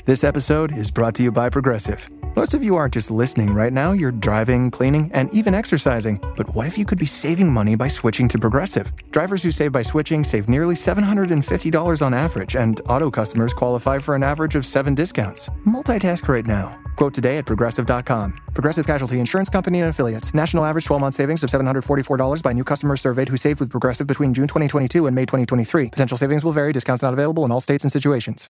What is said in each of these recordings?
This episode is brought to you by Progressive. Most of you aren't just listening right now, you're driving, cleaning, and even exercising. But what if you could be saving money by switching to Progressive? Drivers who save by switching save nearly $750 on average, and auto customers qualify for an average of 7 discounts. Multitask right now. Quote today at Progressive.com. Progressive Casualty Insurance Company and Affiliates. National average 12-month savings of $744 by new customers surveyed who saved with Progressive between June 2022 and May 2023. Potential savings will vary. Discounts not available in all states and situations.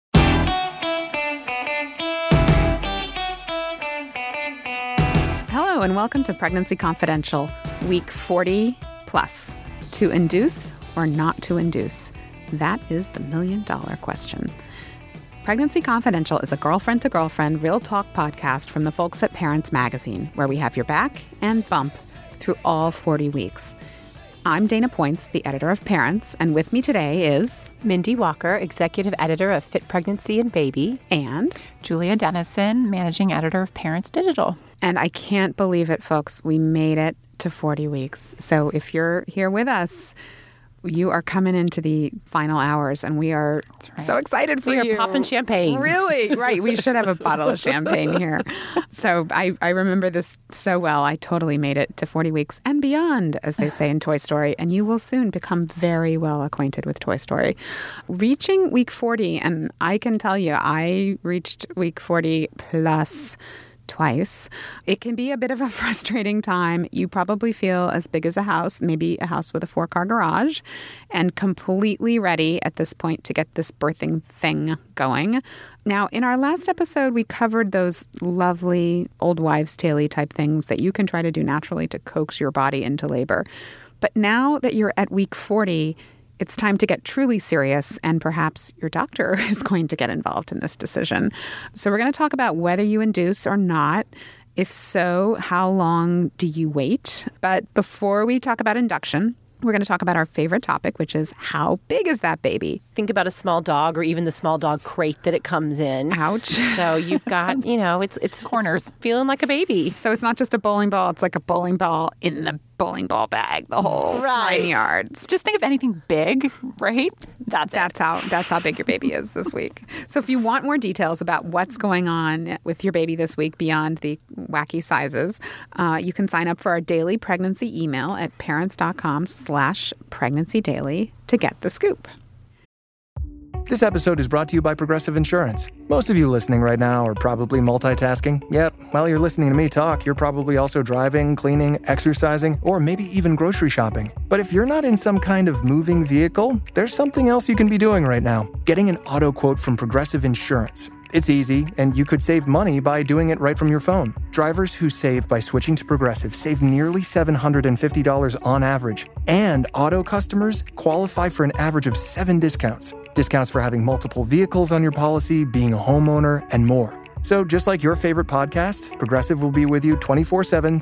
Hello and welcome to Pregnancy Confidential, week 40 plus. To induce or not to induce? That is the million-dollar question. Pregnancy Confidential is a girlfriend-to-girlfriend real talk podcast from the folks at Parents Magazine, where we have your back and bump through all 40 weeks. I'm Dana Points, the editor of Parents, and with me today is Mindy Walker, executive editor of Fit Pregnancy and Baby, and Julia Dennison, managing editor of Parents Digital. And I can't believe it, folks. We made it to 40 weeks. So if you're here with us, you are coming into the final hours, and we are so excited for you. We are popping champagne. Really? Right. We should have a bottle of champagne here. So I remember this so well. I totally made it to 40 weeks and beyond, as they say in Toy Story, and you will soon become very well acquainted with Toy Story. Reaching week 40, and I can tell you, I reached week 40 plus twice. It can be a bit of a frustrating time. You probably feel as big as a house, maybe a house with a 4-car garage, and completely ready at this point to get this birthing thing going. Now, in our last episode, we covered those lovely old wives' tale-y type things that you can try to do naturally to coax your body into labor. But now that you're at week 40, it's time to get truly serious, and perhaps your doctor is going to get involved in this decision. So we're going to talk about whether you induce or not. If so, how long do you wait? But before we talk about induction, we're going to talk about our favorite topic, which is how big is that baby? Think about a small dog or even the small dog crate that it comes in. Ouch. So you've got, it's corners. It's feeling like a baby. So it's not just a bowling ball. It's like a bowling ball in the bowling ball bag, the whole 9 yards. Just think of anything big, right? That's how big your baby is this week. So if you want more details about what's going on with your baby this week beyond the wacky sizes, you can sign up for our daily pregnancy email at parents.com/pregnancydaily to get the scoop. This episode is brought to you by Progressive Insurance. Most of you listening right now are probably multitasking. Yep, while you're listening to me talk, you're probably also driving, cleaning, exercising, or maybe even grocery shopping. But if you're not in some kind of moving vehicle, there's something else you can be doing right now. Getting an auto quote from Progressive Insurance. It's easy, and you could save money by doing it right from your phone. Drivers who save by switching to Progressive save nearly $750 on average, and auto customers qualify for an average of 7 discounts. Discounts for having multiple vehicles on your policy, being a homeowner, and more. So just like your favorite podcast, Progressive will be with you 24/7,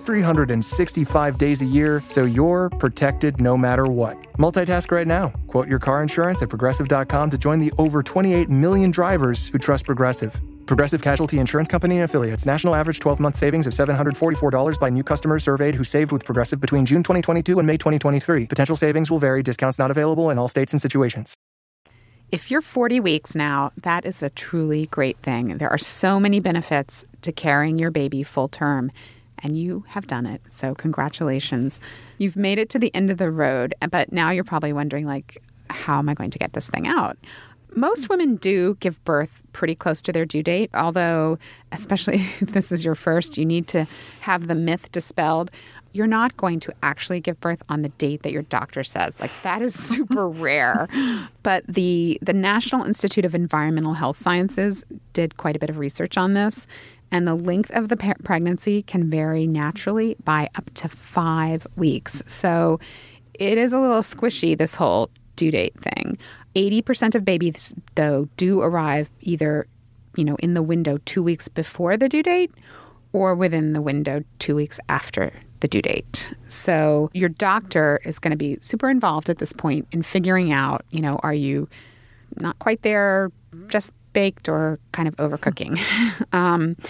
365 days a year, so you're protected no matter what. Multitask right now. Quote your car insurance at Progressive.com to join the over 28 million drivers who trust Progressive. Progressive Casualty Insurance Company and Affiliates. National average 12-month savings of $744 by new customers surveyed who saved with Progressive between June 2022 and May 2023. Potential savings will vary. Discounts not available in all states and situations. If you're 40 weeks now, that is a truly great thing. There are so many benefits to carrying your baby full term, and you have done it. So congratulations. You've made it to the end of the road, but now you're probably wondering, how am I going to get this thing out? Most women do give birth pretty close to their due date, although, especially if this is your first, you need to have the myth dispelled. You're not going to actually give birth on the date that your doctor says. That is super rare. But the National Institute of Environmental Health Sciences did quite a bit of research on this, and the length of the pregnancy can vary naturally by up to 5 weeks. So it is a little squishy, this whole due date thing. 80% of babies, though, do arrive either, in the window 2 weeks before the due date or within the window 2 weeks after the due date. So your doctor is going to be super involved at this point in figuring out, are you not quite there, just baked, or kind of overcooking?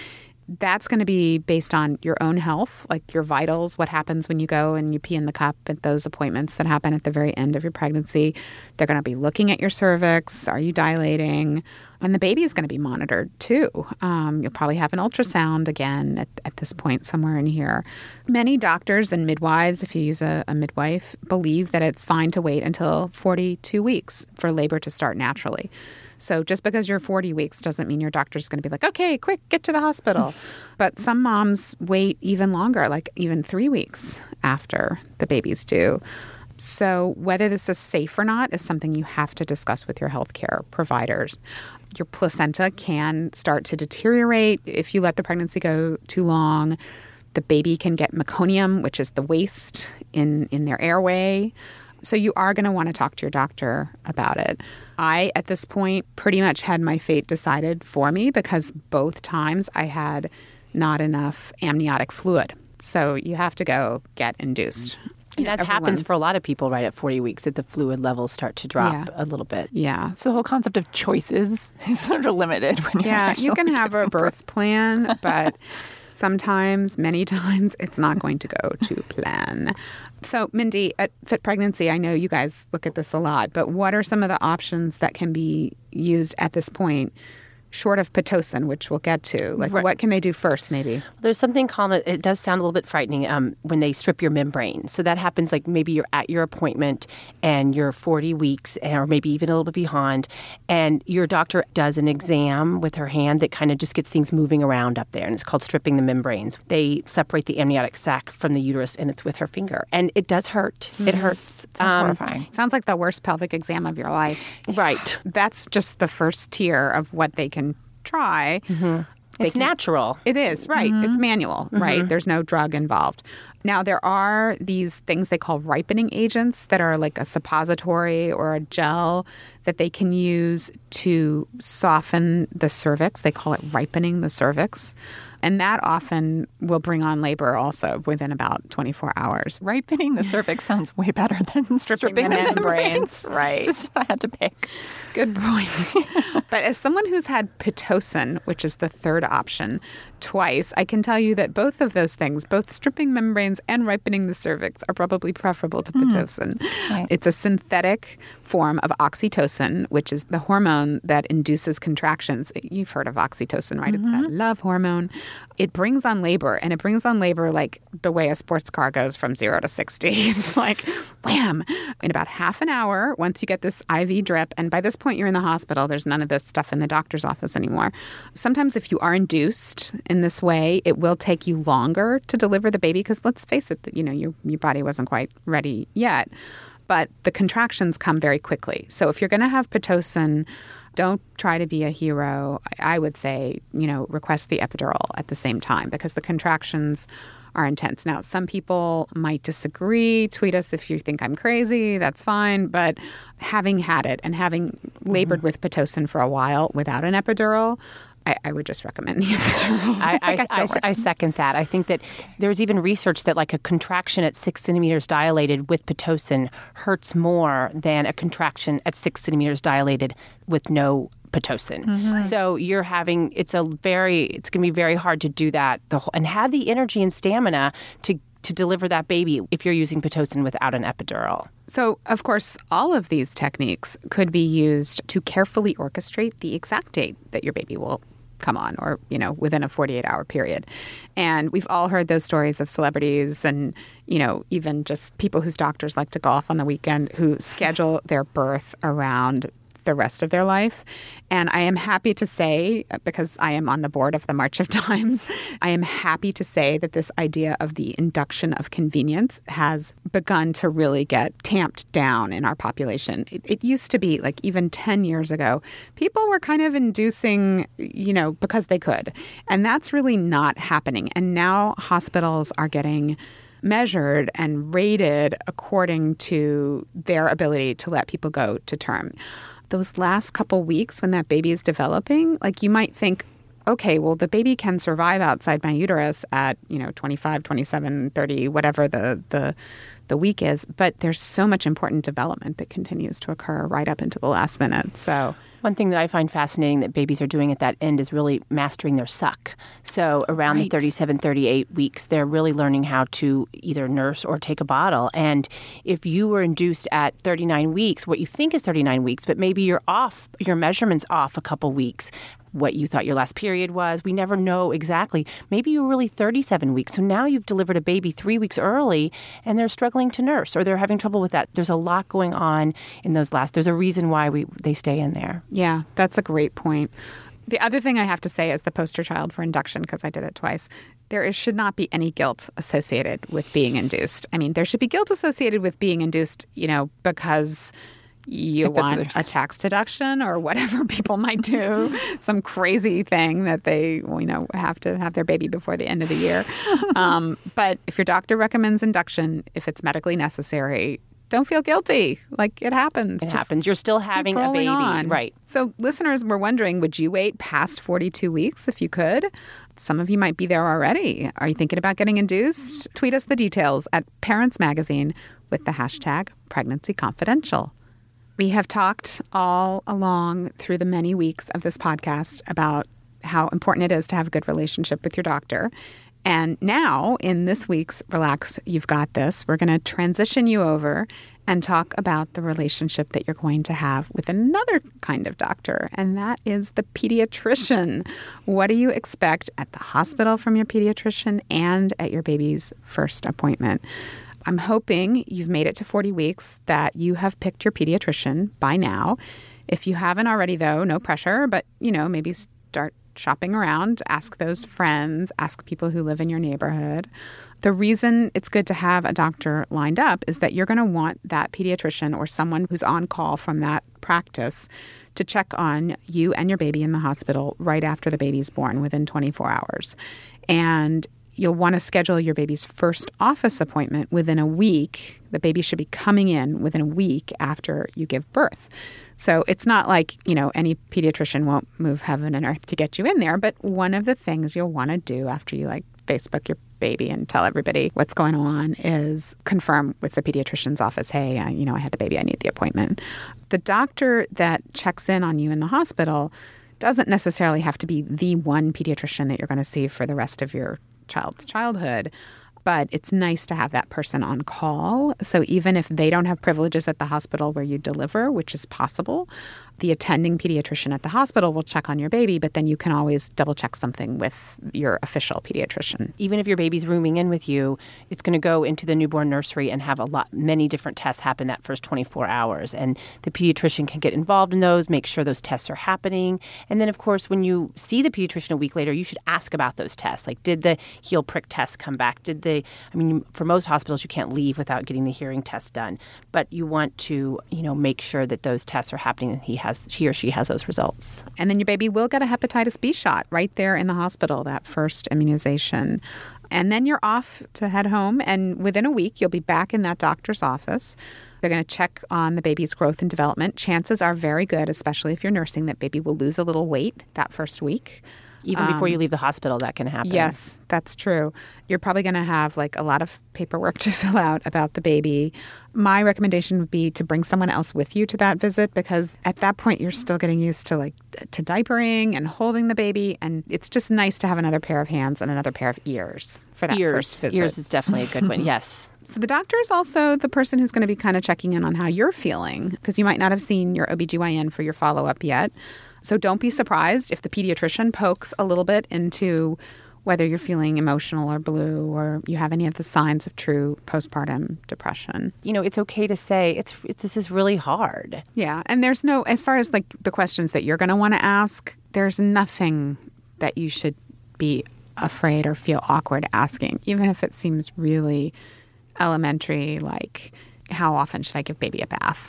that's going to be based on your own health, like your vitals, what happens when you go and you pee in the cup at those appointments that happen at the very end of your pregnancy. They're going to be looking at your cervix. Are you dilating? And the baby is going to be monitored too. You'll probably have an ultrasound again at this point somewhere in here. Many doctors and midwives, if you use a midwife, believe that it's fine to wait until 42 weeks for labor to start naturally. So just because you're 40 weeks doesn't mean your doctor's going to be like, okay, quick, get to the hospital. But some moms wait even longer, like even 3 weeks after the baby's due. So whether this is safe or not is something you have to discuss with your healthcare providers. Your placenta can start to deteriorate if you let the pregnancy go too long. The baby can get meconium, which is the waste in their airway. So you are going to want to talk to your doctor about it. I, at this point, pretty much had my fate decided for me because both times I had not enough amniotic fluid. So you have to go get induced. And that happens for a lot of people right at 40 weeks, that the fluid levels start to drop a little bit. Yeah. So the whole concept of choices is sort of limited when you're you can have a birth plan, but sometimes, many times, it's not going to go to plan. So, Mindy, at Fit Pregnancy, I know you guys look at this a lot, but what are some of the options that can be used at this point, short of Pitocin, which we'll get to? Like, what can they do first, maybe? There's something called, it does sound a little bit frightening, when they strip your membrane. So that happens like maybe you're at your appointment and you're 40 weeks or maybe even a little bit behind, and your doctor does an exam with her hand that kind of just gets things moving around up there, and it's called stripping the membranes. They separate the amniotic sac from the uterus, and it's with her finger. And it does hurt. It hurts. Sounds horrifying. Sounds like the worst pelvic exam of your life. Right. That's just the first tier of what they can try. It's natural. It is, right. It's manual, right? There's no drug involved. Now, there are these things they call ripening agents that are like a suppository or a gel that they can use to soften the cervix. They call it ripening the cervix. And that often will bring on labor also within about 24 hours. Ripening the cervix sounds way better than stripping the membranes. Right. Just if I had to pick. Good point. But as someone who's had Pitocin, which is the third option, twice, I can tell you that both of those things, both stripping membranes and ripening the cervix, are probably preferable to Pitocin. Right. It's a synthetic form of oxytocin, which is the hormone that induces contractions. You've heard of oxytocin, right? It's that love hormone. It brings on labor, and it brings on labor like the way a sports car goes from 0 to 60. It's like, wham! In about half an hour, once you get this IV drip, and by this point you're in the hospital, there's none of this stuff in the doctor's office anymore. Sometimes if you are induced in this way, it will take you longer to deliver the baby because let's face it, your body wasn't quite ready yet. But the contractions come very quickly. So if you're going to have Pitocin, don't try to be a hero. I would say, request the epidural at the same time because the contractions are intense. Now, some people might disagree. Tweet us if you think I'm crazy. That's fine. But having had it and having labored with Pitocin for a while without an epidural, I would just recommend the epidural. I second that. I think that there's even research that like a contraction at 6 centimeters dilated with Pitocin hurts more than a contraction at 6 centimeters dilated with no Pitocin. So it's going to be very hard to do that and have the energy and stamina to deliver that baby if you're using Pitocin without an epidural. So, of course, all of these techniques could be used to carefully orchestrate the exact date that your baby will come on or, within a 48-hour period. And we've all heard those stories of celebrities and, even just people whose doctors like to go off on the weekend who schedule their birth around the rest of their life. And I am happy to say, because I am on the board of the March of Dimes, I am happy to say that this idea of the induction of convenience has begun to really get tamped down in our population. It used to be like even 10 years ago, people were kind of inducing, because they could. And that's really not happening. And now hospitals are getting measured and rated according to their ability to let people go to term. Those last couple weeks when that baby is developing, like you might think, okay, well, the baby can survive outside my uterus at, 25, 27, 30, whatever the week is. But there's so much important development that continues to occur right up into the last minute. So One thing that I find fascinating that babies are doing at that end is really mastering their suck. So around the 37, 38 weeks, they're really learning how to either nurse or take a bottle. And if you were induced at 39 weeks, what you think is 39 weeks, but maybe you're off, your measurement's off a couple weeks, what you thought your last period was. We never know exactly. Maybe you were really 37 weeks. So now you've delivered a baby 3 weeks early and they're struggling to nurse or they're having trouble with that. There's a lot going on in those there's a reason why they stay in there. Yeah, that's a great point. The other thing I have to say as the poster child for induction, because I did it twice, should not be any guilt associated with being induced. I mean, there should be guilt associated with being induced, because you want a tax deduction or whatever people might do, some crazy thing that they, have to have their baby before the end of the year. But if your doctor recommends induction, if it's medically necessary, don't feel guilty. Like, it happens. It happens. You're still having a baby. On. Right. So listeners were wondering, would you wait past 42 weeks if you could? Some of you might be there already. Are you thinking about getting induced? Tweet us the details at Parents Magazine with the hashtag PregnancyConfidential. We have talked all along through the many weeks of this podcast about how important it is to have a good relationship with your doctor. And now, in this week's Relax, You've Got This, we're going to transition you over and talk about the relationship that you're going to have with another kind of doctor, and that is the pediatrician. What do you expect at the hospital from your pediatrician and at your baby's first appointment? I'm hoping you've made it to 40 weeks, that you have picked your pediatrician by now. If you haven't already, though, no pressure, but, maybe start shopping around, ask those friends, ask people who live in your neighborhood. The reason it's good to have a doctor lined up is that you're going to want that pediatrician or someone who's on call from that practice to check on you and your baby in the hospital right after the baby's born, within 24 hours. And you'll want to schedule your baby's first office appointment within a week. The baby should be coming in within a week after you give birth. So it's not like, any pediatrician won't move heaven and earth to get you in there. But one of the things you'll want to do after you Facebook your baby and tell everybody what's going on is confirm with the pediatrician's office, hey, I had the baby, I need the appointment. The doctor that checks in on you in the hospital doesn't necessarily have to be the one pediatrician that you're going to see for the rest of your child's childhood, but it's nice to have that person on call. So even if they don't have privileges at the hospital where you deliver, which is possible, the attending pediatrician at the hospital will check on your baby, but then you can always double check something with your official pediatrician. Even if your baby's rooming in with you, it's going to go into the newborn nursery and have many different tests happen that first 24 hours. And the pediatrician can get involved in those, make sure those tests are happening. And then, of course, when you see the pediatrician a week later, you should ask about those tests. Like, did the heel prick test come back? For most hospitals, you can't leave without getting the hearing test done. But you want to, make sure that those tests are happening and he or she has those results. And then your baby will get a hepatitis B shot right there in the hospital, that first immunization. And then you're off to head home. And within a week, you'll be back in that doctor's office. They're going to check on the baby's growth and development. Chances are very good, especially if you're nursing, that baby will lose a little weight that first week. Even before you leave the hospital, that can happen. Yes, that's true. You're probably going to have a lot of paperwork to fill out about the baby. My recommendation would be to bring someone else with you to that visit, because at that point you're still getting used to to diapering and holding the baby, and it's just nice to have another pair of hands and another pair of ears for that first visit. Ears is definitely a good one. Yes. So the doctor is also the person who's going to be kind of checking in on how you're feeling, because you might not have seen your OBGYN for your follow-up yet. So don't be surprised if the pediatrician pokes a little bit into whether you're feeling emotional or blue, or you have any of the signs of true postpartum depression. It's okay to say this is really hard. Yeah. And there's no, as far as the questions that you're going to want to ask, there's nothing that you should be afraid or feel awkward asking, even if it seems really elementary, like, how often should I give baby a bath?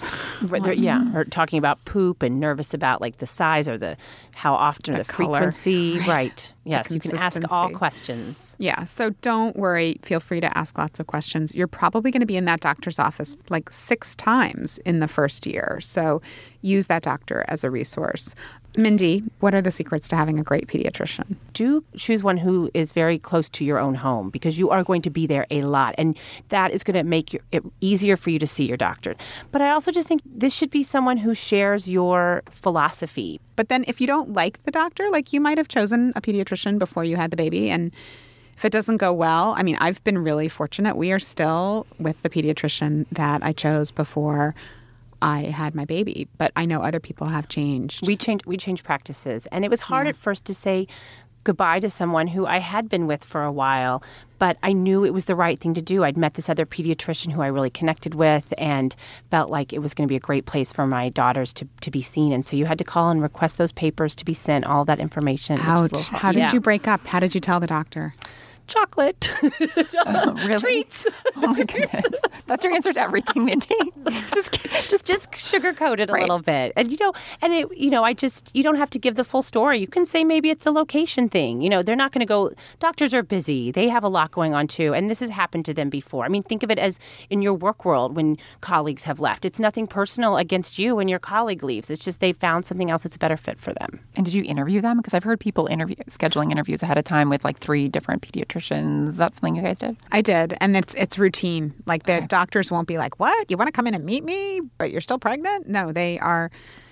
Or talking about poop and nervous about the size or how often or the color. Frequency. Right. Yes, you can ask all questions. Yeah, so don't worry. Feel free to ask lots of questions. You're probably going to be in that doctor's office 6 times in the first year. So use that doctor as a resource. Mindy, what are the secrets to having a great pediatrician? Do choose one who is very close to your own home, because you are going to be there a lot, and that is going to make it easier for you to see your doctor. But I also just think this should be someone who shares your philosophy. But then if you don't like the doctor, like you might have chosen a pediatrician before you had the baby, and if it doesn't go well, I mean, I've been really fortunate. We are still with the pediatrician that I chose before I had my baby, but I know other people have changed. We changed practices, and it was hard at first to say goodbye to someone who I had been with for a while, but I knew it was the right thing to do. I'd met this other pediatrician who I really connected with and felt like it was going to be a great place for my daughters to be seen. And so you had to call and request those papers to be sent, all that information. Ouch. How did you break up? How did you tell the doctor? Chocolate. Really? Treats. Oh my goodness. That's your answer to everything, Mindy. just sugarcoat it a little bit. And you don't have to give the full story. You can say maybe it's a location thing. They're not going to go, doctors are busy. They have a lot going on too. And this has happened to them before. I mean, think of it as in your work world when colleagues have left. It's nothing personal against you when your colleague leaves. It's just they found something else that's a better fit for them. And did you interview them? Because I've heard people scheduling interviews ahead of time with like 3 different pediatricians. Is that something you guys did? I did. And it's routine. Like the doctors won't be like, what? You want to come in and meet me, but you're still pregnant? No, they are,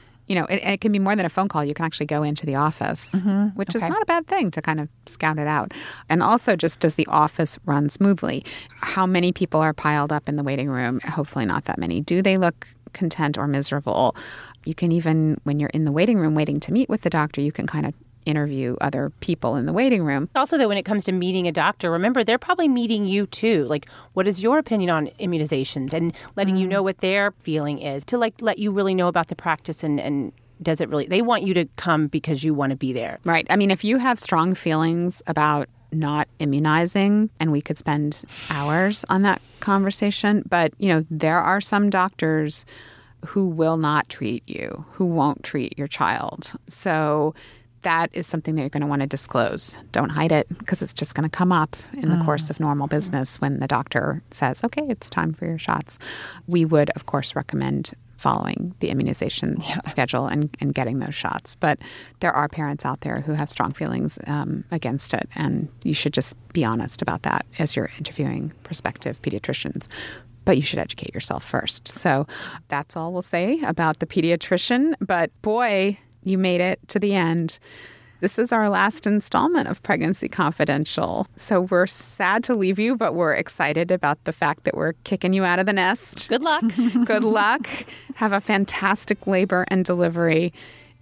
it can be more than a phone call. You can actually go into the office, which is not a bad thing to kind of scout it out. And also, just does the office run smoothly? How many people are piled up in the waiting room? Hopefully not that many. Do they look content or miserable? You can even, when you're in the waiting room waiting to meet with the doctor, you can kind of interview other people in the waiting room. Also, though, when it comes to meeting a doctor, remember, they're probably meeting you, too. Like, what is your opinion on immunizations? And letting you know what their feeling is to, let you really know about the practice and does it really... They want you to come because you want to be there. Right. I mean, if you have strong feelings about not immunizing, and we could spend hours on that conversation, but, there are some doctors who will not treat you, who won't treat your child. So that is something that you're going to want to disclose. Don't hide it, because it's just going to come up in the course of normal business when the doctor says, okay, it's time for your shots. We would, of course, recommend following the immunization schedule and getting those shots. But there are parents out there who have strong feelings against it, and you should just be honest about that as you're interviewing prospective pediatricians. But you should educate yourself first. So that's all we'll say about the pediatrician. But boy, you made it to the end. This is our last installment of Pregnancy Confidential. So we're sad to leave you, but we're excited about the fact that we're kicking you out of the nest. Good luck. Good luck. Have a fantastic labor and delivery.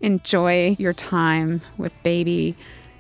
Enjoy your time with baby.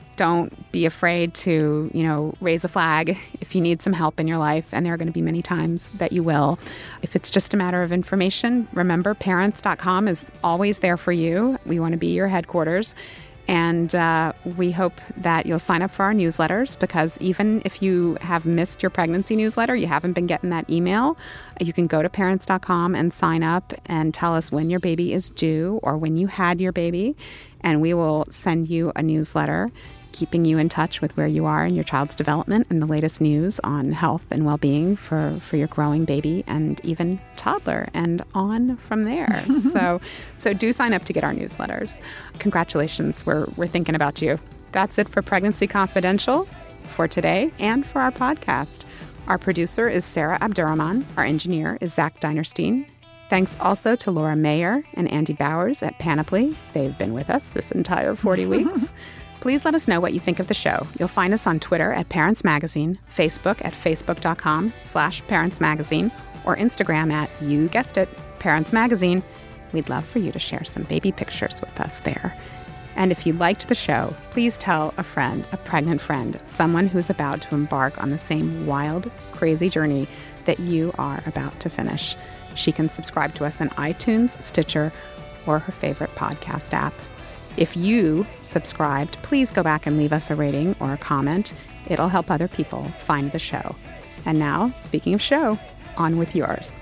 Don't be afraid to, raise a flag if you need some help in your life. And there are going to be many times that you will. If it's just a matter of information, remember, parents.com is always there for you. We want to be your headquarters. And we hope that you'll sign up for our newsletters, because even if you have missed your pregnancy newsletter, you haven't been getting that email, you can go to parents.com and sign up and tell us when your baby is due or when you had your baby. And we will send you a newsletter keeping you in touch with where you are in your child's development and the latest news on health and well-being for your growing baby and even toddler and on from there. So do sign up to get our newsletters. Congratulations. We're thinking about you. That's it for Pregnancy Confidential for today and for our podcast. Our producer is Sarah Abdurrahman. Our engineer is Zach Dinerstein. Thanks also to Laura Mayer and Andy Bowers at Panoply. They've been with us this entire 40 weeks. Please let us know what you think of the show. You'll find us on Twitter at Parents Magazine, Facebook at facebook.com/Parents Magazine, or Instagram at, you guessed it, Parents Magazine. We'd love for you to share some baby pictures with us there. And if you liked the show, please tell a friend, a pregnant friend, someone who's about to embark on the same wild, crazy journey that you are about to finish. She can subscribe to us on iTunes, Stitcher, or her favorite podcast app. If you subscribed, please go back and leave us a rating or a comment. It'll help other people find the show. And now, speaking of show, on with yours.